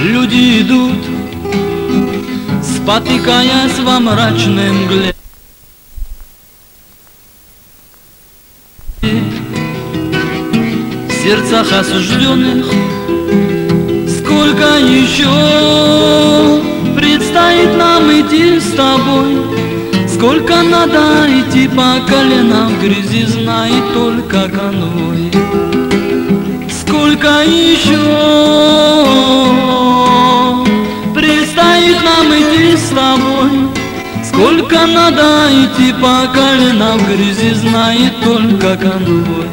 Люди идут, спотыкаясь во мрачной мгле. В сердцах осужденных сколько еще предстоит нам идти с тобой. Сколько надо идти по колено в грязи, знает только конвой. Сколько еще предстоит нам идти с тобой. Сколько надо идти по колено в грязи, знает только конвой.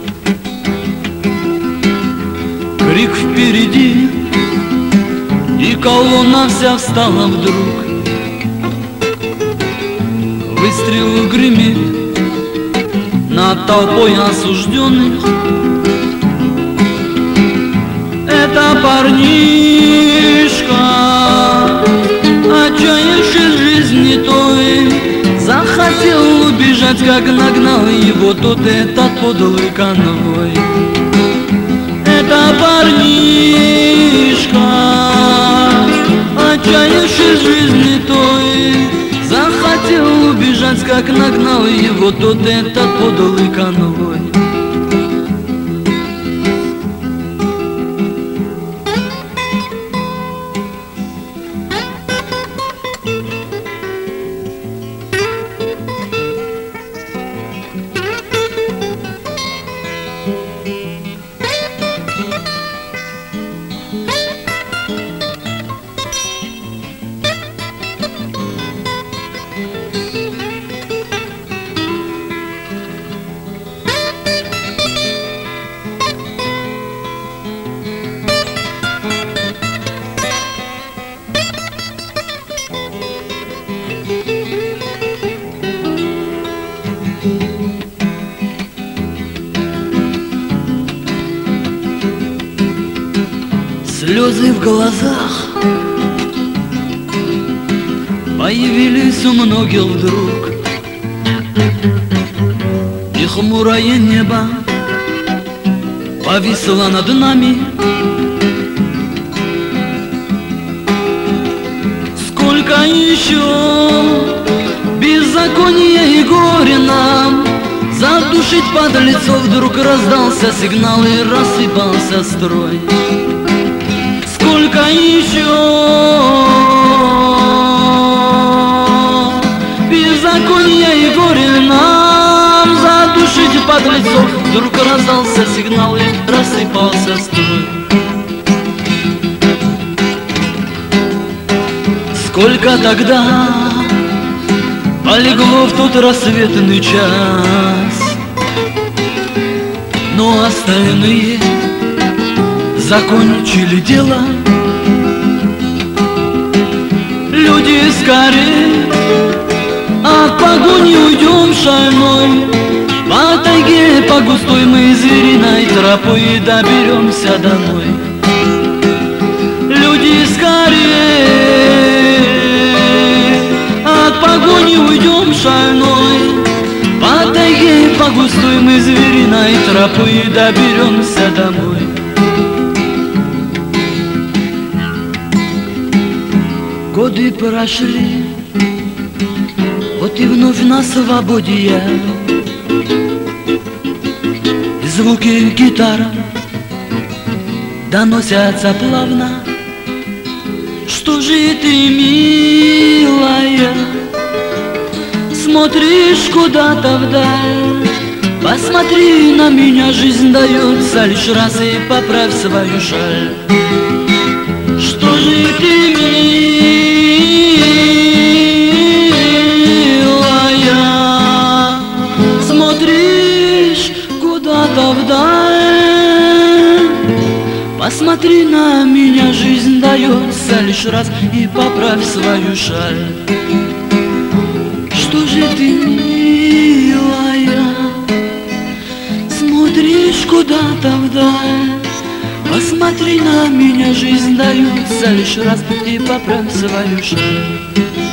Крик впереди, и колонна вся встала вдруг. Выстрел гремит над толпой осужденных. Это парнишка, отчаявшись жизни той, захотел убежать, как нагнал его тот этот подлый конвой. Это парнишка, отчаявшись жизни той, захотел убежать, как нагнал его тот этот подлый конвой. Слезы в глазах появились у многих вдруг, и хмурое небо повисло над нами. Сколько еще беззакония и горя нам, задушить подлецов вдруг раздался сигнал и рассыпался строй. Сколько еще беззакония и горя нам, задушить подлецов вдруг раздался сигнал и рассыпался строй. Сколько тогда полегло в тот рассветный час, но остальные закончили дело. Люди, скорее от погони уйдем шальной, по тайге, по густой мы звериной тропой и доберемся домой. Люди, скорее от погони уйдем шальной, по тайге, по густой мы звериной тропой и доберемся домой. Годы прошли, вот и вновь на свободе я. Звуки гитар доносятся плавно. Что же ты, милая, смотришь куда-то вдаль? Посмотри на меня, жизнь дается лишь раз, и поправь свою шаль. Что же ты, милая, смотришь куда-то вдаль? Посмотри на меня, жизнь дается лишь раз, и поправь свою шаль. Что же ты, милая, смотришь куда-то вдаль? Посмотри на меня, жизнь дается лишь раз, и поправь свою шаль.